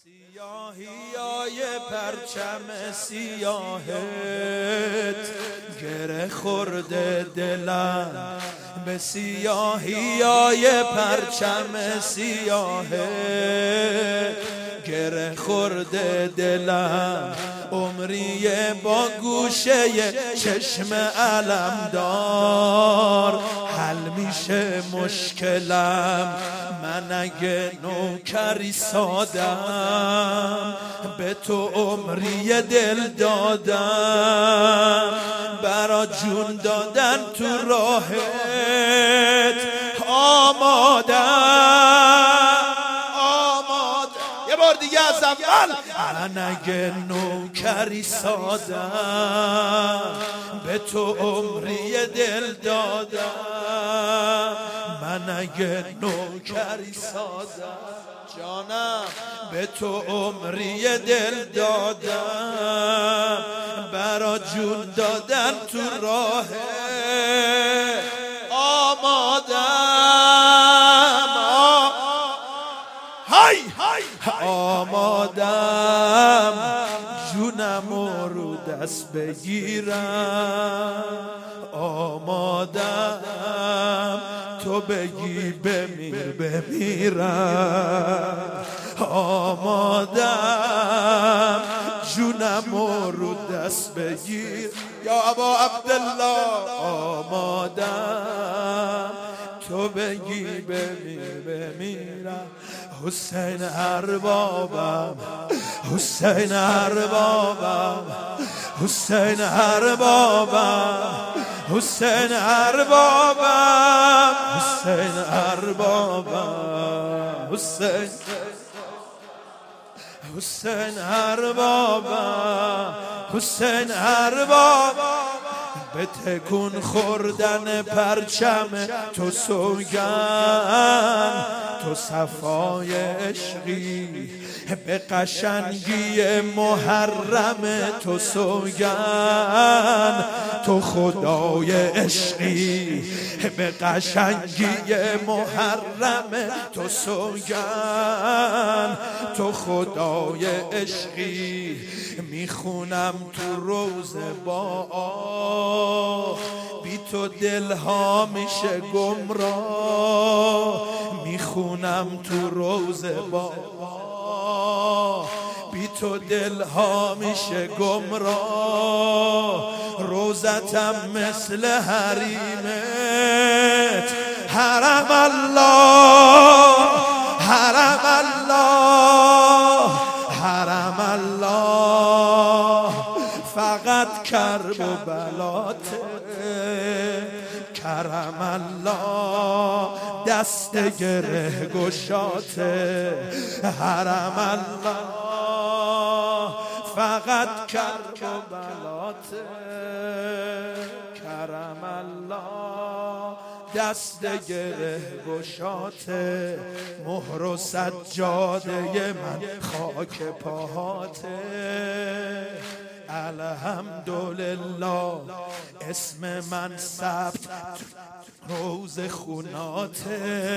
سیاهیای پرچم سیاهت گره خورده دلم، به سیاهیای پرچم سیاهت گره خورده دلم. عمری با گوشه چشم علمدار حل میشه مشکلم. من اگه نوکری سادم به تو عمری دل دادم، برا جون دادن تو راهت آمادم. یه بار دیگه از اول. من اگه نوکری سادم به تو عمری دل دادم، من اگه نوکری سادم جانم به تو عمری دل دادم، برا جون دادن تو راه آمادم. آمادم جونم رو دست بگیرم، آمادم تو بگی بمیر بمیرم، آمادم جونم رو دست بگیر یا ابا عبدالله، آمادم تو بگی بمیر بمیرم. حسین اربابم، حسین اربابم، حسین اربابم، حسین اربابم، حسین اربابم، حسین حسین اربابم، حسین اربابم. به تکون خوردن پرچم تو سوگن، تو صفای عشقی به قشنگی محرم تو سوگن، تو خدای عشقی به قشنگی محرم تو سوگن، تو خدای عشقی. میخونم تو روز با بی تو دلها میشه گمراه، میخونم تو روز با بی تو دلها میشه گمراه. روزتم مثل حریمت، حرم الله، حرم الله، حرم الله. فقط کرب و بلاته، کرم الله دست گره گشاته، حرم الله. فقط کرب و بلاته، کرم الله دست گره گشاته. مهر و سجاده من خاک پاهاته. الحمدلله اسم من ثبت روز خوناته.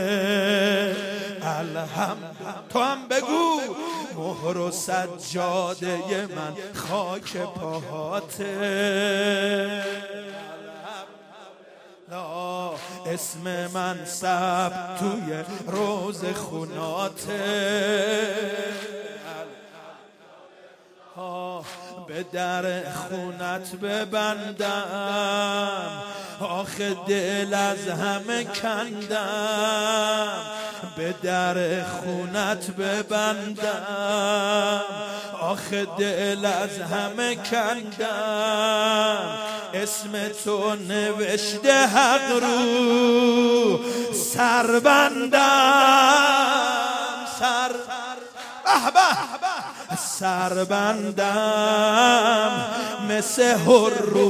الحمدلله تو هم بگو مهر و سجاده من خاک پاهاته. اسم من ثبت توی روز خوناته. به در خونت ببندم، آخه دل از همه کندم. به در خونت ببندم، آخه دل از همه کندم. اسم تو نوشته حق رو سربندم، سربندم مثل هر رو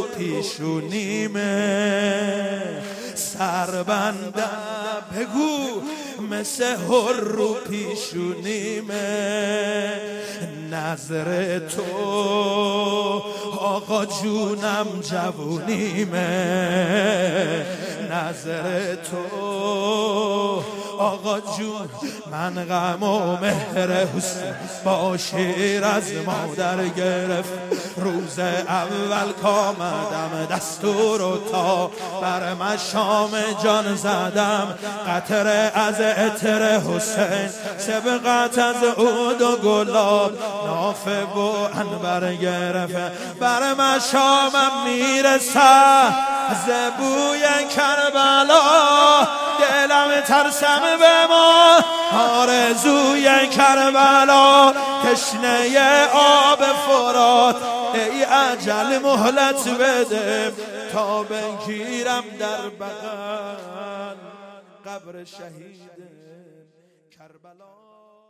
پیشونیمه. سربندم بگو مثل هر رو پیشونیمه. نظر تو آقا جونم جوونیمه. نظر تو آقا جون من غم و مهر حسین با شیر از مادر گرفت. روز اول کامدم دستور و تا بر مشام جان زدم، قطره از عطر حسین سبقت از عود و گلاب، نافه و عنبر گرفت بر مشامم میرسد از بوی کربلا. دلم ترسم به ما آرزوی کربلا، تشنه آب فرات ای اجل مهلت بده تا بگیرم در بغل قبر شهید کربلا.